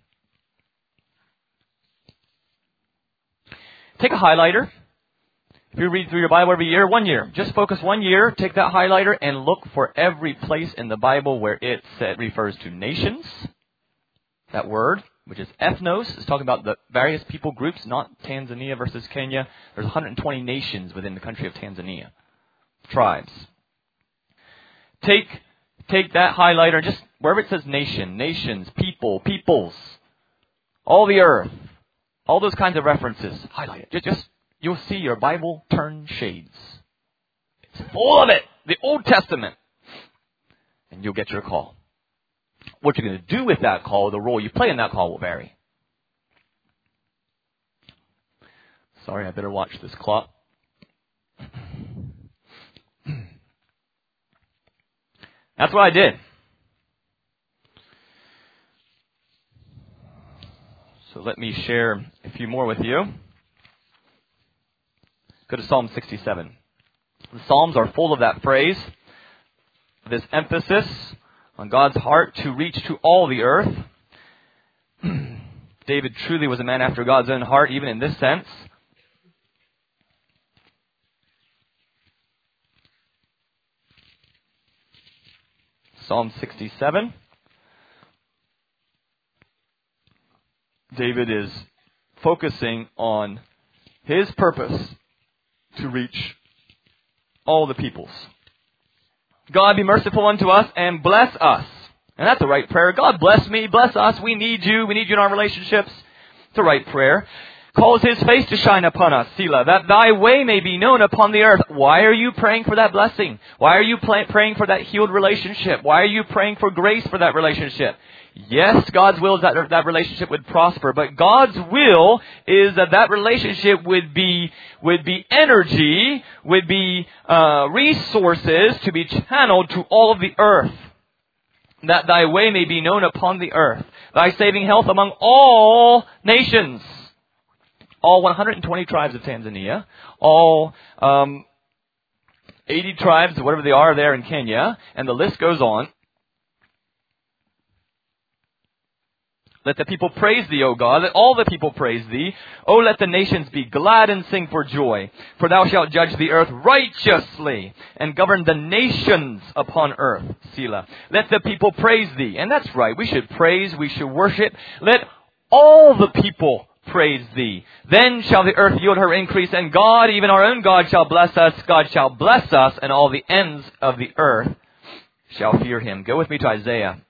Take a highlighter. If you read through your Bible every year, one year. Just focus one year, take that highlighter, and look for every place in the Bible where it said, refers to nations. That word, which is ethnos, is talking about the various people groups, not Tanzania versus Kenya. There's one hundred twenty nations within the country of Tanzania. Tribes. Take, take that highlighter, just wherever it says nation, nations, people, peoples, all the earth, all those kinds of references, highlight it. Just, just you'll see your Bible turn shades. It's full of it. The Old Testament. And you'll get your call. What you're going to do with that call, the role you play in that call will vary. Sorry, I better watch this clock. That's what I did. So let me share a few more with you. Go to Psalm sixty-seven. The Psalms are full of that phrase, this emphasis on God's heart to reach to all the earth. David truly was a man after God's own heart, even in this sense. Psalm sixty-seven. David is focusing on his purpose to reach all the peoples. God, be merciful unto us and bless us. And that's the right prayer. God, bless me, bless us. We need you. We need you in our relationships. It's the right prayer. Cause his face to shine upon us, Selah, that thy way may be known upon the earth. Why are you praying for that blessing? Why are you pray- praying for that healed relationship? Why are you praying for grace for that relationship? Yes, God's will is that that relationship would prosper, but God's will is that that relationship would be would be energy, would be uh, resources to be channeled to all of the earth. That thy way may be known upon the earth. Thy saving health among all nations. All one hundred twenty tribes of Tanzania. All um, eighty tribes, whatever they are there in Kenya. And the list goes on. Let the people praise thee, O God. Let all the people praise thee. O let the nations be glad and sing for joy. For thou shalt judge the earth righteously and govern the nations upon earth. Selah. Let the people praise thee. And that's right. We should praise. We should worship. Let all the people praise thee. Then shall the earth yield her increase. And God, even our own God, shall bless us. God shall bless us. And all the ends of the earth shall fear him. Go with me to Isaiah.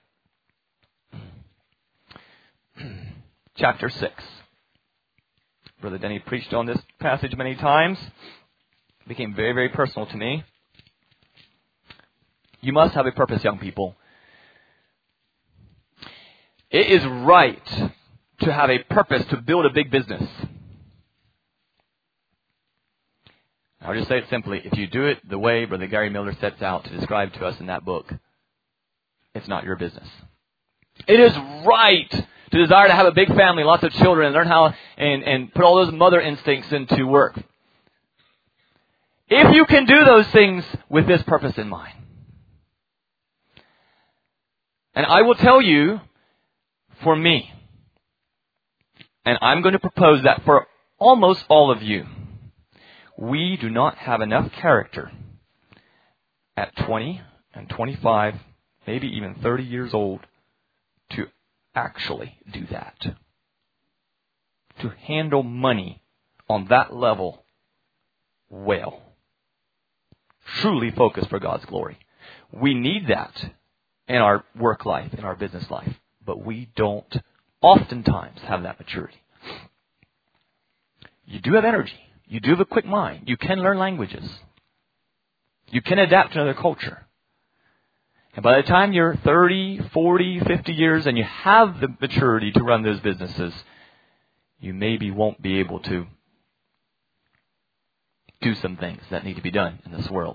Chapter six. Brother Denny preached on this passage many times. It became very, very personal to me. You must have a purpose, young people. It is right to have a purpose to build a big business. I'll just say it simply. If you do it the way Brother Gary Miller sets out to describe to us in that book, it's not your business. It is right to desire to have a big family, lots of children, and learn how and, and put all those mother instincts into work. If you can do those things with this purpose in mind. And I will tell you, for me, and I'm going to propose that for almost all of you, we do not have enough character at twenty and twenty-five, maybe even thirty years old, to actually do that. To handle money on that level well. Truly focus for God's glory. We need that in our work life, in our business life. But we don't oftentimes have that maturity. You do have energy. You do have a quick mind. You can learn languages. You can adapt to another culture. And by the time you're thirty, forty, fifty years and you have the maturity to run those businesses, you maybe won't be able to do some things that need to be done in this world.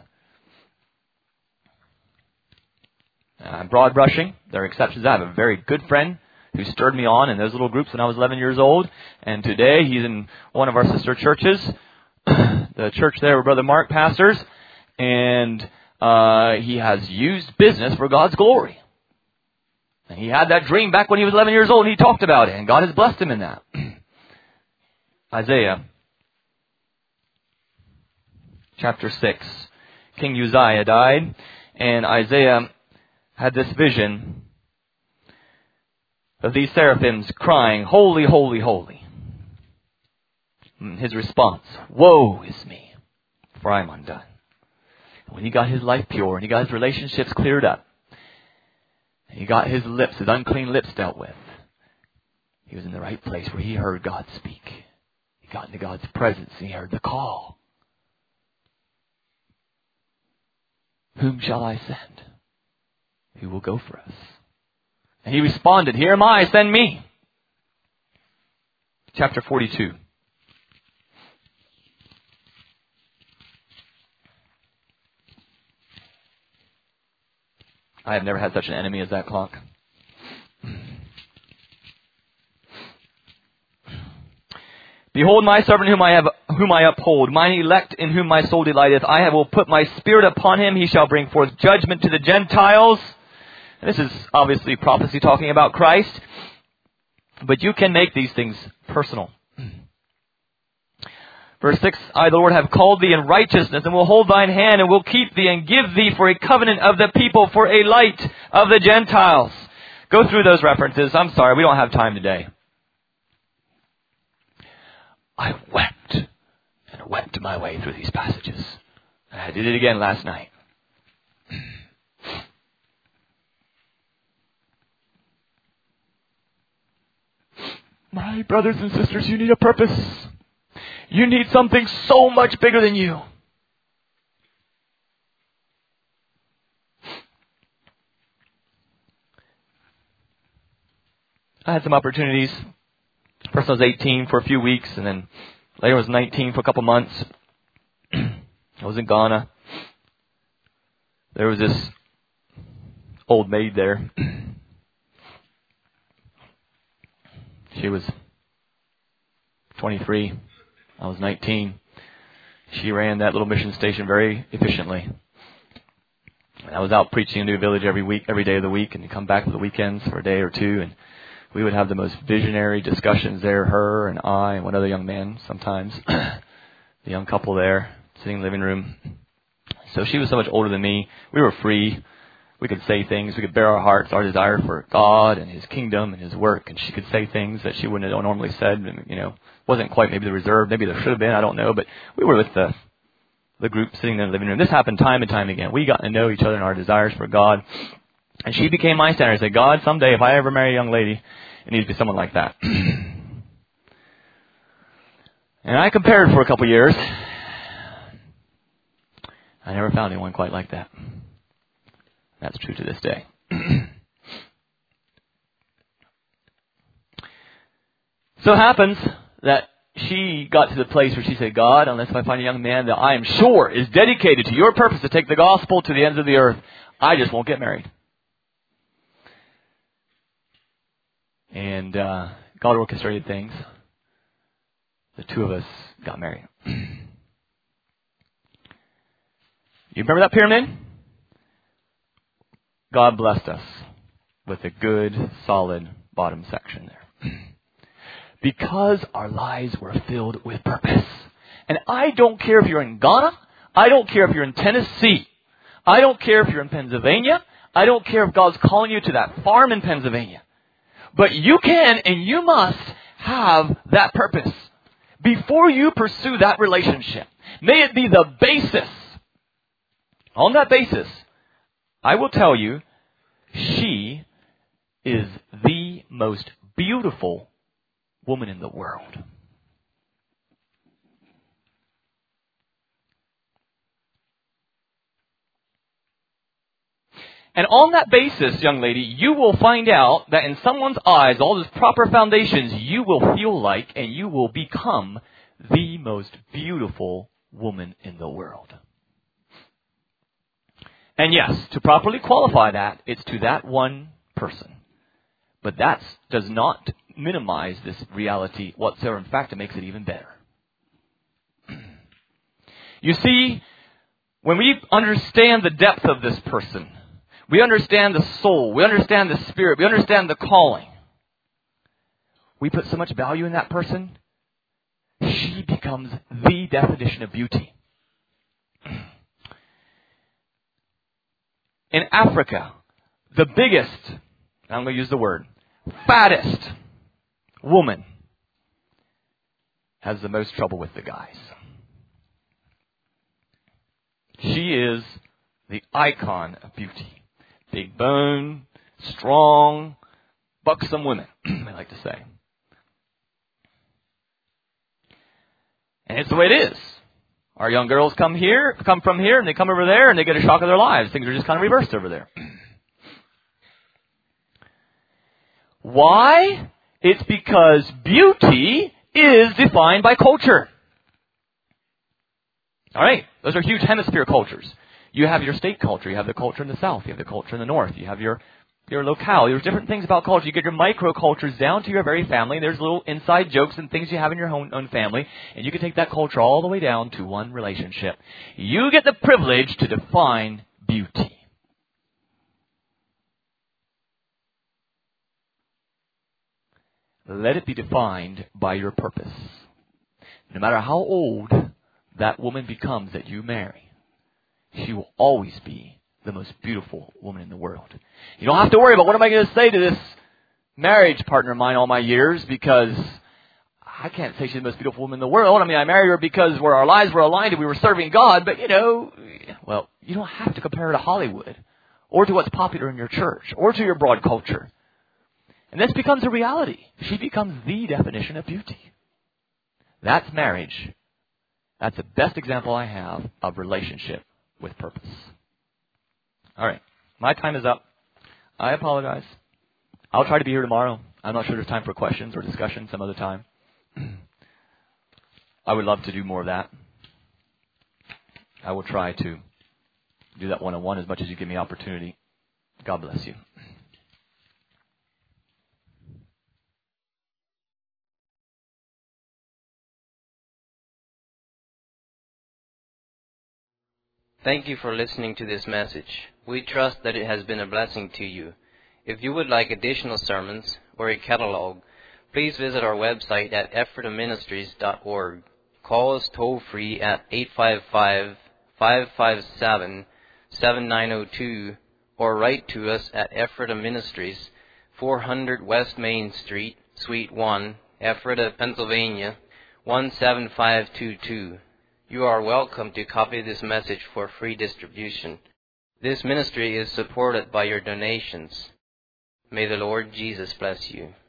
I'm broad brushing. There are exceptions. I have a very good friend who stirred me on in those little groups when I was eleven years old. And today he's in one of our sister churches, the church there where Brother Mark pastors. And Uh, he has used business for God's glory. And he had that dream back when he was eleven years old, and he talked about it, and God has blessed him in that. Isaiah, chapter six. King Uzziah died, and Isaiah had this vision of these seraphims crying, "Holy, holy, holy." And his response, "Woe is me, for I am undone." When he got his life pure and he got his relationships cleared up, and he got his lips, his unclean lips dealt with, he was in the right place where he heard God speak. He got into God's presence and he heard the call. whom shall I send? Who will go for us? And he responded, here am I, send me. Chapter forty-two. I have never had such an enemy as that clock. Behold my servant whom I have, whom I uphold, mine elect in whom my soul delighteth. I will put my spirit upon him. He shall bring forth judgment to the Gentiles. And this is obviously prophecy talking about Christ. But you can make these things personal. Verse six, I, the Lord, have called thee in righteousness, and will hold thine hand, and will keep thee, and give thee for a covenant of the people, for a light of the Gentiles. Go through those references. I'm sorry, we don't have time today. I wept, and wept my way through these passages. I did it again last night. My brothers and sisters, you need a purpose. You need something so much bigger than you. I had some opportunities. First I was eighteen for a few weeks, and then later I was nineteen for a couple months. I was in Ghana. There was this old maid there. She was twenty-three. I was nineteen. She ran that little mission station very efficiently. And I was out preaching into a village every week, every day of the week, and to come back for the weekends for a day or two, and we would have the most visionary discussions there, her and I and one other young man sometimes. The young couple there, sitting in the living room. So she was so much older than me. We were free. We could say things. We could bear our hearts, our desire for God and His kingdom and His work. And she could say things that she wouldn't have normally said. You know, wasn't quite maybe the reserve. Maybe there should have been. I don't know. But we were with the the group sitting in the living room. This happened time and time again. We got to know each other and our desires for God. And she became my standard. I said, God, someday if I ever marry a young lady, it needs to be someone like that. And I compared for a couple years. I never found anyone quite like that. That's true to this day. So it happens that she got to the place where she said, God, unless I find a young man that I am sure is dedicated to your purpose to take the gospel to the ends of the earth, I just won't get married. And uh, God orchestrated things. The two of us got married. You remember that pyramid? God blessed us with a good, solid bottom section there. Because our lives were filled with purpose. And I don't care if you're in Ghana. I don't care if you're in Tennessee. I don't care if you're in Pennsylvania. I don't care if God's calling you to that farm in Pennsylvania. But you can and you must have that purpose. Before you pursue that relationship, may it be the basis. On that basis, I will tell you, she is the most beautiful woman in the world. And on that basis, young lady, you will find out that in someone's eyes, all those proper foundations, you will feel like and you will become the most beautiful woman in the world. And yes, to properly qualify that, it's to that one person. But that does not minimize this reality whatsoever. In fact, it makes it even better. You see, when we understand the depth of this person, we understand the soul, we understand the spirit, we understand the calling, we put so much value in that person, she becomes the definition of beauty. In Africa, the biggest, I'm going to use the word, fattest woman has the most trouble with the guys. She is the icon of beauty. Big bone, strong, buxom women, I like to say. And it's the way it is. Our young girls come here, come from here, and they come over there, and they get a shock of their lives. Things are just kind of reversed over there. Why? It's because beauty is defined by culture. All right, those are huge hemisphere cultures. You have your state culture. You have the culture in the south. You have the culture in the north. You have your your locale. There's different things about culture. You get your microcultures down to your very family. There's little inside jokes and things you have in your own, own family. And you can take that culture all the way down to one relationship. You get the privilege to define beauty. Let it be defined by your purpose. No matter how old that woman becomes that you marry, she will always be the most beautiful woman in the world. You don't have to worry about what am I going to say to this marriage partner of mine all my years, because I can't say she's the most beautiful woman in the world. I mean, I married her because where our lives were aligned and we were serving God, but you know, well, you don't have to compare her to Hollywood or to what's popular in your church or to your broad culture. And this becomes a reality. She becomes the definition of beauty. That's marriage. That's the best example I have of relationship with purpose. All right. My time is up. I apologize. I'll try to be here tomorrow. I'm not sure there's time for questions or discussion some other time. I would love to do more of that. I will try to do that one-on-one as much as you give me opportunity. God bless you. Thank you for listening to this message. We trust that it has been a blessing to you. If you would like additional sermons or a catalog, please visit our website at ephrata ministries dot org. Call us toll-free at eight five five, five five seven, seven nine zero two or write to us at Ephrata Ministries, four hundred West Main Street, Suite one, Ephrata, Pennsylvania, one seven five two two. You are welcome to copy this message for free distribution. This ministry is supported by your donations. May the Lord Jesus bless you.